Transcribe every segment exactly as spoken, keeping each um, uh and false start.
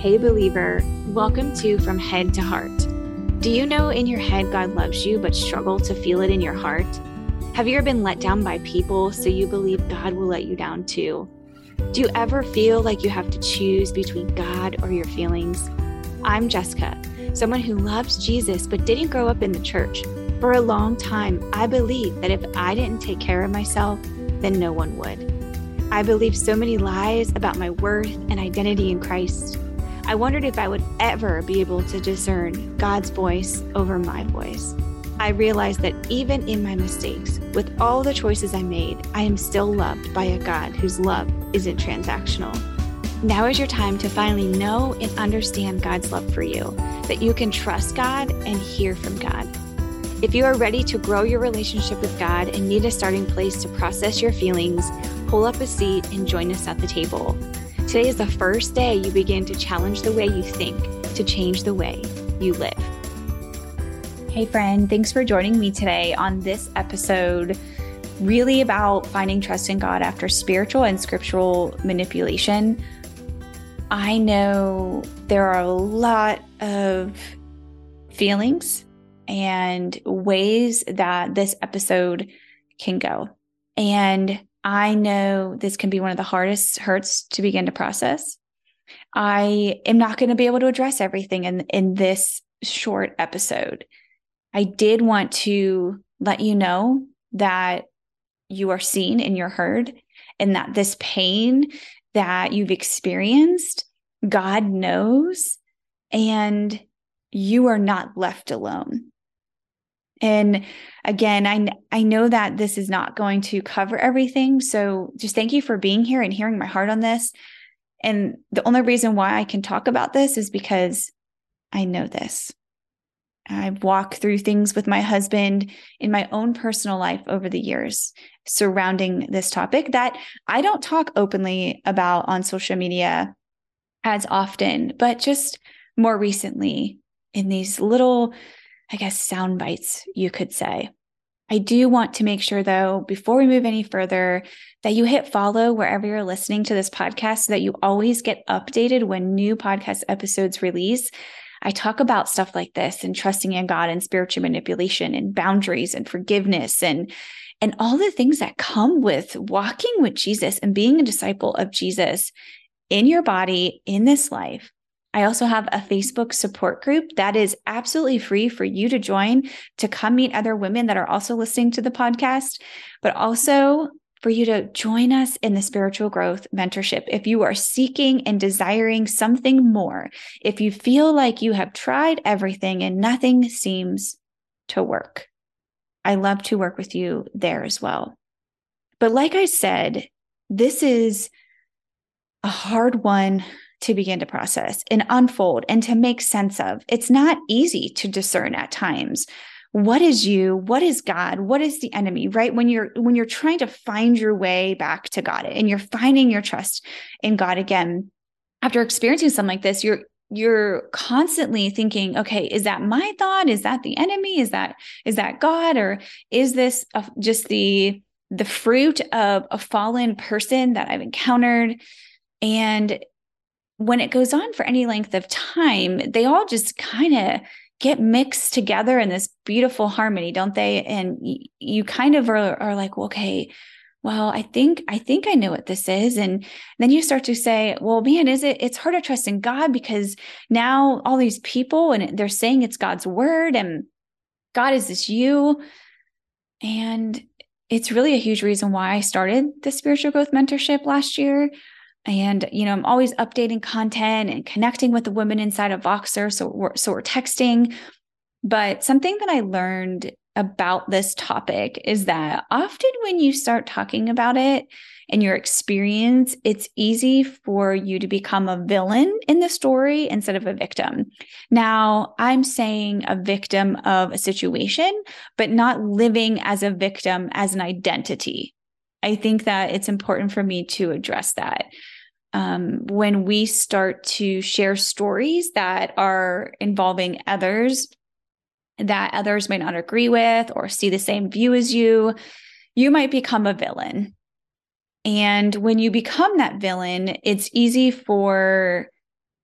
Hey believer, welcome to From Head to Heart. Do you know in your head God loves you but struggle to feel it in your heart? Have you ever been let down by people so you believe God will let you down too? Do you ever feel like you have to choose between God or your feelings? I'm Jessica, someone who loves Jesus but didn't grow up in the church. For a long time, I believed that if I didn't take care of myself, then no one would. I believed so many lies about my worth and identity in Christ. I wondered if I would ever be able to discern God's voice over my voice. I realized that even in my mistakes, with all the choices I made, I am still loved by a God whose love isn't transactional. Now is your time to finally know and understand God's love for you, that you can trust God and hear from God. If you are ready to grow your relationship with God and need a starting place to process your feelings, pull up a seat and join us at the table. Today is the first day you begin to challenge the way you think, to change the way you live. Hey friend, thanks for joining me today on this episode, really about finding trust in God after spiritual and scriptural manipulation. I know there are a lot of feelings and ways that this episode can go. And I know this can be one of the hardest hurts to begin to process. I am not going to be able to address everything in, in this short episode. I did want to let you know that you are seen and you're heard, and that this pain that you've experienced, God knows, and you are not left alone. And again, I, I know that this is not going to cover everything. So just thank you for being here and hearing my heart on this. And the only reason why I can talk about this is because I know this. I've walked through things with my husband in my own personal life over the years surrounding this topic that I don't talk openly about on social media as often, but just more recently in these little, I guess, sound bites, you could say. I do want to make sure, though, before we move any further, that you hit follow wherever you're listening to this podcast so that you always get updated when new podcast episodes release. I talk about stuff like this and trusting in God and spiritual manipulation and boundaries and forgiveness and, and all the things that come with walking with Jesus and being a disciple of Jesus in your body in this life. I also have a Facebook support group that is absolutely free for you to join, to come meet other women that are also listening to the podcast, but also for you to join us in the spiritual growth mentorship. If you are seeking and desiring something more, if you feel like you have tried everything and nothing seems to work, I love to work with you there as well. But like I said, this is a hard one to begin to process and unfold and to make sense of. It's not easy to discern at times. What is you? What is God? What is the enemy, right? When you're, when you're trying to find your way back to God and you're finding your trust in God again, after experiencing something like this, you're, you're constantly thinking, okay, is that my thought? Is that the enemy? Is that, is that God? Or is this a, just the, the fruit of a fallen person that I've encountered? And when it goes on for any length of time, they all just kind of get mixed together in this beautiful harmony, don't they? And y- you kind of are, are like, well, okay, well, I think, I think I know what this is. And then you start to say, well, man, is it, it's hard to trust in God because now all these people and they're saying it's God's word and God, is this you? And it's really a huge reason why I started the spiritual growth mentorship last year. And, you know, I'm always updating content and connecting with the women inside of Voxer. So we're, so we're texting. But something that I learned about this topic is that often when you start talking about it and your experience, it's easy for you to become a villain in the story instead of a victim. Now, I'm saying a victim of a situation, but not living as a victim as an identity. I think that it's important for me to address that. Um, when we start to share stories that are involving others that others may not agree with or see the same view as you, you might become a villain. And when you become that villain, it's easy for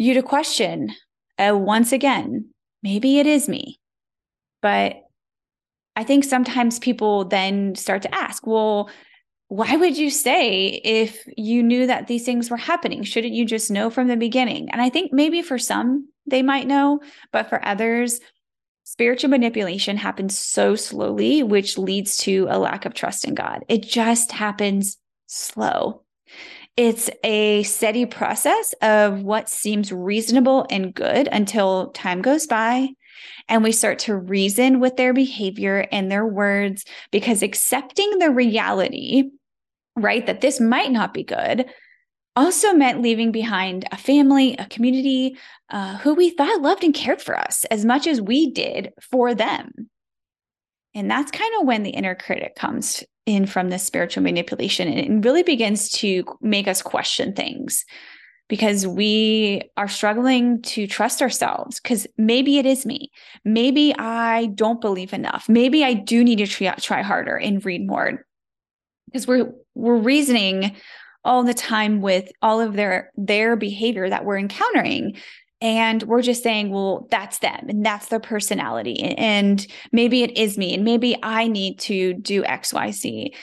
you to question, uh, once again, maybe it is me. But I think sometimes people then start to ask, well, why would you stay if you knew that these things were happening? Shouldn't you just know from the beginning? And I think maybe for some, they might know, but for others, spiritual manipulation happens so slowly, which leads to a lack of trust in God. It just happens slow. It's a steady process of what seems reasonable and good until time goes by and we start to reason with their behavior and their words, because accepting the reality, right, that this might not be good, also meant leaving behind a family, a community, uh, who we thought loved and cared for us as much as we did for them. And that's kind of when the inner critic comes in from this spiritual manipulation, and it really begins to make us question things, because we are struggling to trust ourselves, because maybe it is me. Maybe I don't believe enough. Maybe I do need to try, try harder and read more, because we're we're reasoning all the time with all of their their behavior that we're encountering. And we're just saying, well, that's them and that's their personality. And maybe it is me. And maybe I need to do X, Y, Z.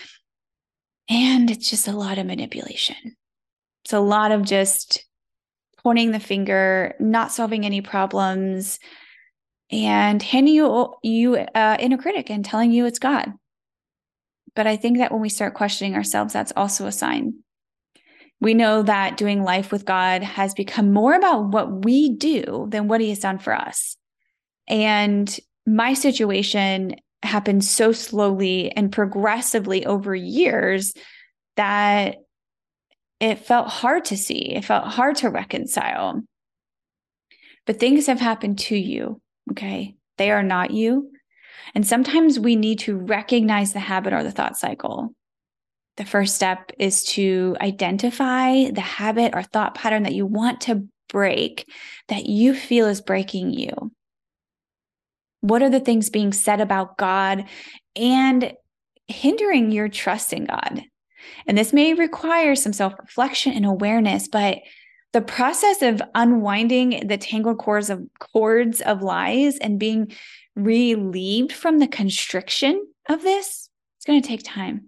And it's just a lot of manipulation. It's a lot of just pointing the finger, not solving any problems, and handing you, you uh, inner critic and telling you it's God. But I think that when we start questioning ourselves, that's also a sign. We know that doing life with God has become more about what we do than what he has done for us. And my situation happened so slowly and progressively over years that it felt hard to see. It felt hard to reconcile. But things have happened to you, okay? They are not you. And sometimes we need to recognize the habit or the thought cycle. The first step is to identify the habit or thought pattern that you want to break, that you feel is breaking you. What are the things being said about God and hindering your trust in God? And this may require some self-reflection and awareness, but the process of unwinding the tangled cords of cords of lies and being relieved from the constriction of this, it's going to take time.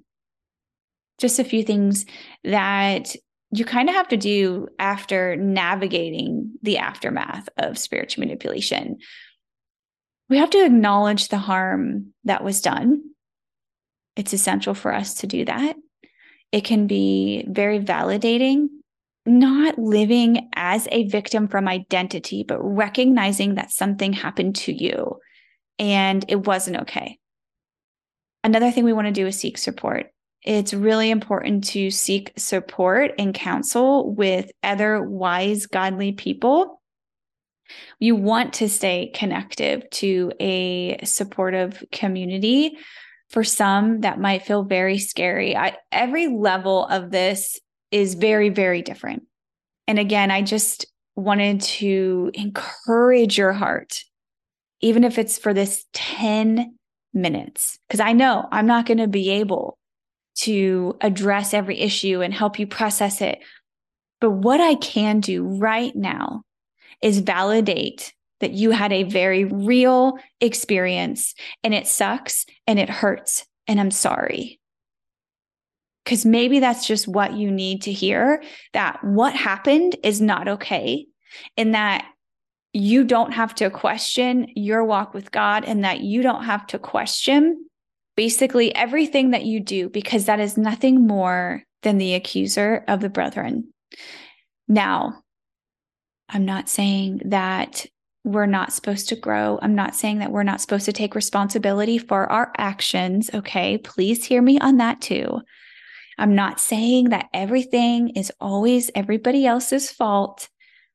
Just a few things that you kind of have to do after navigating the aftermath of spiritual manipulation. We have to acknowledge the harm that was done. It's essential for us to do that. It can be very validating, not living as a victim from identity, but recognizing that something happened to you and it wasn't okay. Another thing we want to do is seek support. It's really important to seek support and counsel with other wise, godly people. You want to stay connected to a supportive community. For some, that might feel very scary. I, every level of this is very, very different. And again, I just wanted to encourage your heart, even if it's for this ten minutes, because I know I'm not going to be able to address every issue and help you process it. But what I can do right now is validate that you had a very real experience and it sucks and it hurts and I'm sorry. Because maybe that's just what you need to hear, that what happened is not okay, and that you don't have to question your walk with God, and that you don't have to question basically everything that you do, because that is nothing more than the accuser of the brethren. Now, I'm not saying that we're not supposed to grow. I'm not saying that we're not supposed to take responsibility for our actions. Okay, please hear me on that too. I'm not saying that everything is always everybody else's fault.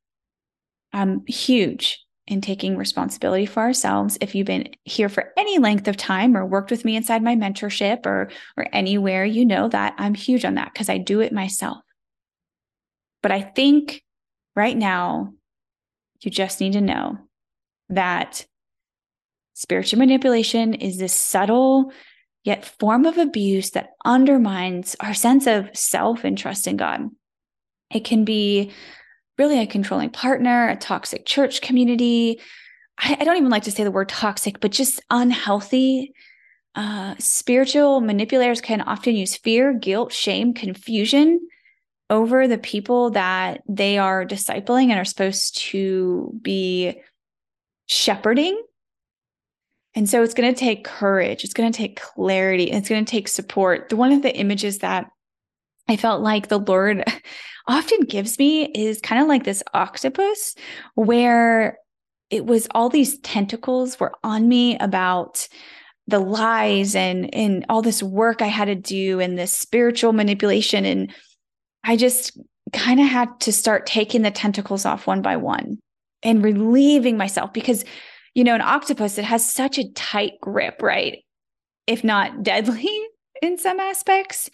I'm huge in taking responsibility for ourselves. If you've been here for any length of time or worked with me inside my mentorship or, or anywhere, you know that I'm huge on that because I do it myself. But I think right now, you just need to know that spiritual manipulation is this subtle yet form of abuse that undermines our sense of self and trust in God. It can be really a controlling partner, a toxic church community. I, I don't even like to say the word toxic, but just unhealthy. Uh, spiritual manipulators can often use fear, guilt, shame, confusion over the people that they are discipling and are supposed to be shepherding. And so it's going to take courage. It's going to take clarity. And it's going to take support. The, one of the images that I felt like the Lord often gives me is kind of like this octopus, where it was all these tentacles were on me about the lies and, and all this work I had to do and this spiritual manipulation. And I just kind of had to start taking the tentacles off one by one and relieving myself, because, you know, an octopus, it has such a tight grip, right? If not deadly in some aspects.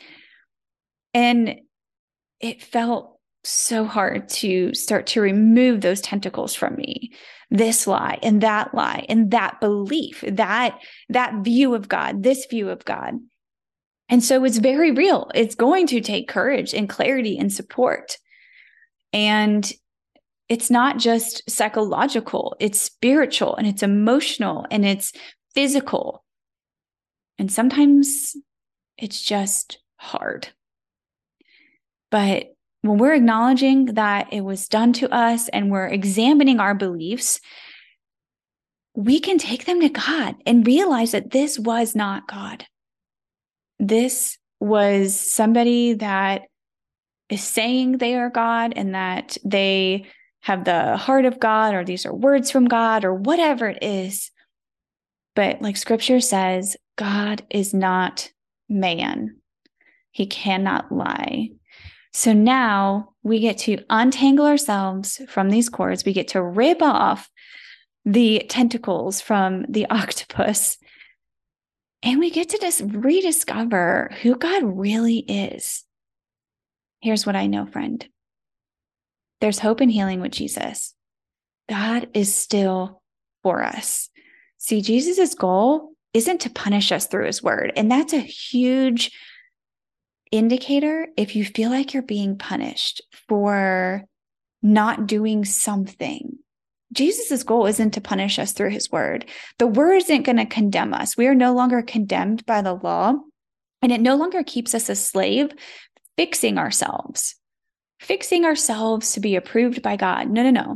And it felt so hard to start to remove those tentacles from me, this lie and that lie and that belief, that, that view of God, this view of God. And so it's very real. It's going to take courage and clarity and support. And it's not just psychological, it's spiritual and it's emotional and it's physical. And sometimes it's just hard. But when we're acknowledging that it was done to us and we're examining our beliefs, we can take them to God and realize that this was not God. This was somebody that is saying they are God and that they have the heart of God, or these are words from God, or whatever it is. But like scripture says, God is not man. He cannot lie. So now we get to untangle ourselves from these cords. We get to rip off the tentacles from the octopus. And we get to just rediscover who God really is. Here's what I know, friend. There's hope and healing with Jesus. God is still for us. See, Jesus' goal isn't to punish us through his word. And that's a huge indicator if you feel like you're being punished for not doing something. Jesus' goal isn't to punish us through his word. The word isn't going to condemn us. We are no longer condemned by the law, and it no longer keeps us a slave, fixing ourselves, fixing ourselves to be approved by God. No, no, no.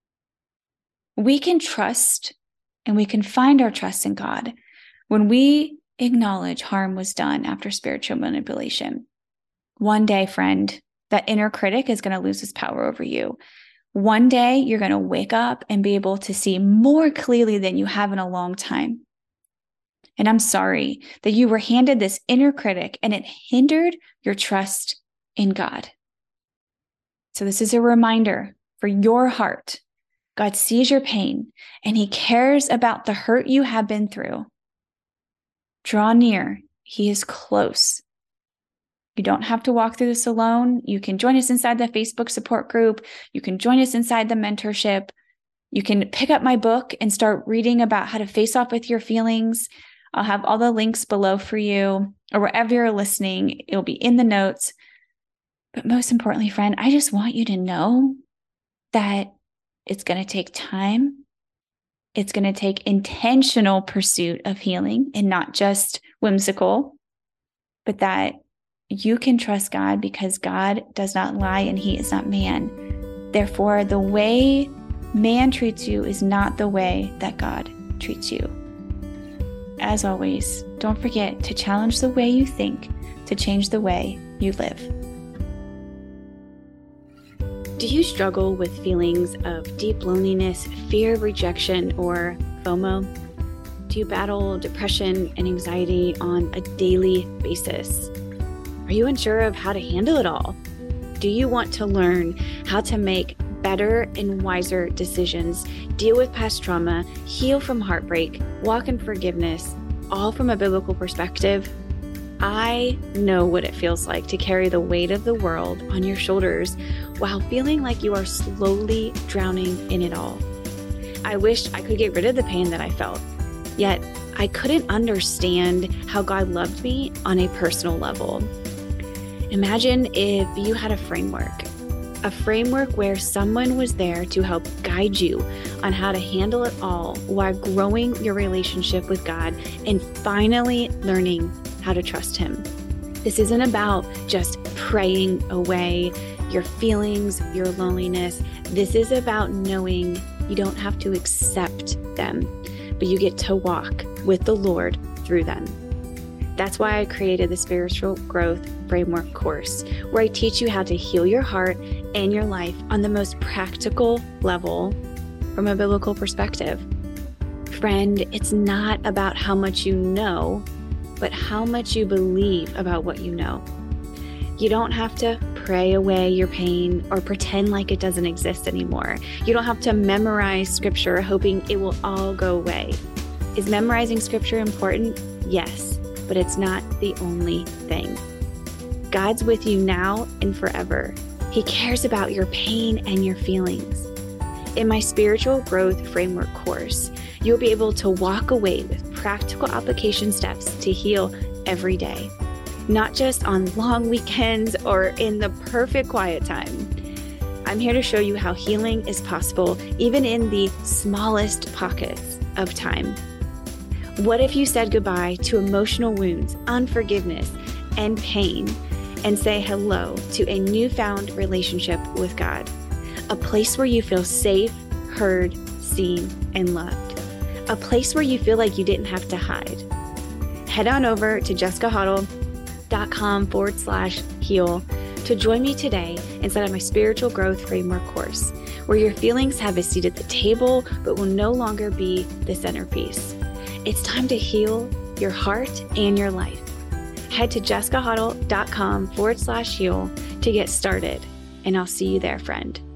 We can trust and we can find our trust in God when we acknowledge harm was done after spiritual manipulation. One day, friend, that inner critic is going to lose its power over you. One day, you're going to wake up and be able to see more clearly than you have in a long time. And I'm sorry that you were handed this inner critic and it hindered your trust in God. So this is a reminder for your heart. God sees your pain and he cares about the hurt you have been through. Draw near. He is close. You don't have to walk through this alone. You can join us inside the Facebook support group. You can join us inside the mentorship. You can pick up my book and start reading about how to face off with your feelings. I'll have all the links below for you, or wherever you're listening, it'll be in the notes. But most importantly, friend, I just want you to know that it's going to take time. It's going to take intentional pursuit of healing and not just whimsical, but that you can trust God because God does not lie and he is not man. Therefore, the way man treats you is not the way that God treats you. As always, don't forget to challenge the way you think to change the way you live. Do you struggle with feelings of deep loneliness, fear of rejection, or FOMO? Do you battle depression and anxiety on a daily basis? Are you unsure of how to handle it all? Do you want to learn how to make better and wiser decisions, deal with past trauma, heal from heartbreak, walk in forgiveness, all from a biblical perspective? I know what it feels like to carry the weight of the world on your shoulders while feeling like you are slowly drowning in it all. I wish I could get rid of the pain that I felt, yet I couldn't understand how God loved me on a personal level. Imagine if you had a framework, a framework where someone was there to help guide you on how to handle it all while growing your relationship with God and finally learning how to trust Him. This isn't about just praying away your feelings, your loneliness. This is about knowing you don't have to accept them, but you get to walk with the Lord through them. That's why I created the Spiritual Growth Framework course, where I teach you how to heal your heart and your life on the most practical level from a biblical perspective. Friend, it's not about how much you know, but how much you believe about what you know. You don't have to pray away your pain or pretend like it doesn't exist anymore. You don't have to memorize scripture hoping it will all go away. Is memorizing scripture important? Yes, but it's not the only thing. God's with you now and forever. He cares about your pain and your feelings. In my Spiritual Growth Framework course, you'll be able to walk away with practical application steps to heal every day, not just on long weekends or in the perfect quiet time. I'm here to show you how healing is possible even in the smallest pockets of time. What if you said goodbye to emotional wounds, unforgiveness, and pain, and say hello to a newfound relationship with God? A place where you feel safe, heard, seen, and loved. A place where you feel like you didn't have to hide. Head on over to jessicahuddle.com forward slash heal to join me today inside of my Spiritual Growth Framework course, where your feelings have a seat at the table, but will no longer be the centerpiece. It's time to heal your heart and your life. Head to jessicahuddle.com forward slash heal to get started, and I'll see you there, friend.